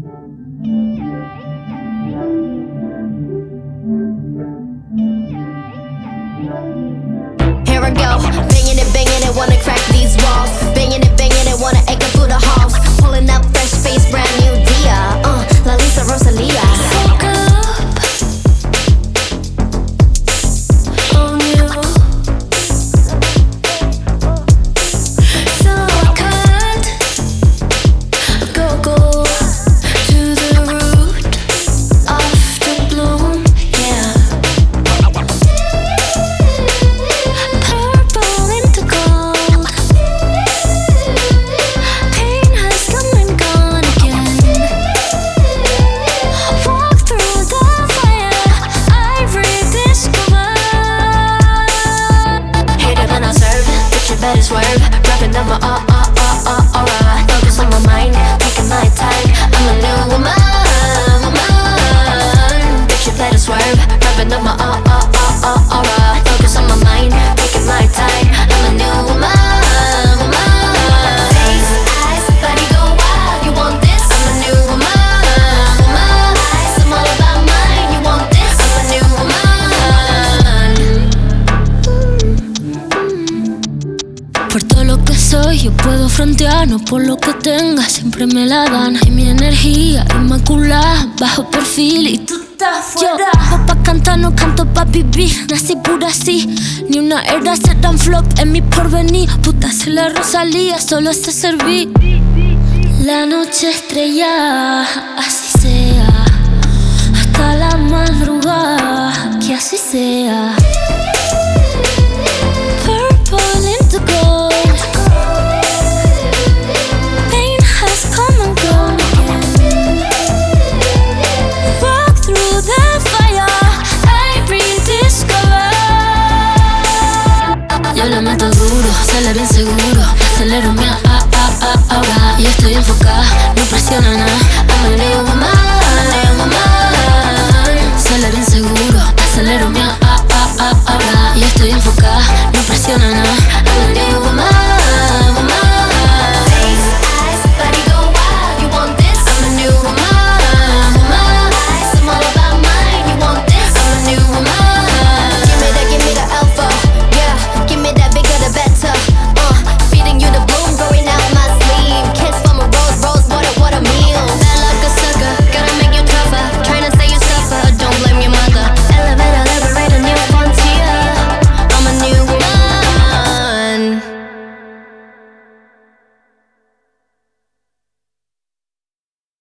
Here I go, banging it, wanna crack these walls. Banging it, wanna echo through the halls. Pulling up fresh face, brand new Dia. La Lisa Rosalia. Woke up on you, so I can't go to the root of the bloom, yeah. Purple into gold, pain has come and gone again. Walk through the fire, I rediscover. Hate it when I serve, bitch you better swerve. Wrapping up my aura. Focus on my mind, taking my time. I'm a new woman. Bitch you better swerve. Wrapping up my aura. Focus on my mind, taking my time. I'm a new woman. Face, eyes, body go wild. You want this? I'm a new woman. I'm all about mine. You want this? I'm a new woman. Por todo lo que soy, yo puedo frontear, no por lo que tenga, siempre me la dan. Y mi energía inmaculada, bajo perfil y tú estás fuera. Yo, pa' cantar, no canto pa' vivir, nací pura así. Ni una era se dan flop en mi porvenir. Puta, soy la Rosalía, solo sé servir. La noche estrellada, así sea. Hasta la madrugada, que así sea. Purple into gold, pain has come and gone again. Walk through the fire, I rediscover. Yo le meto duro, sale bien seguro. Acelero mi ahora y estoy enfocada, no presiona nada.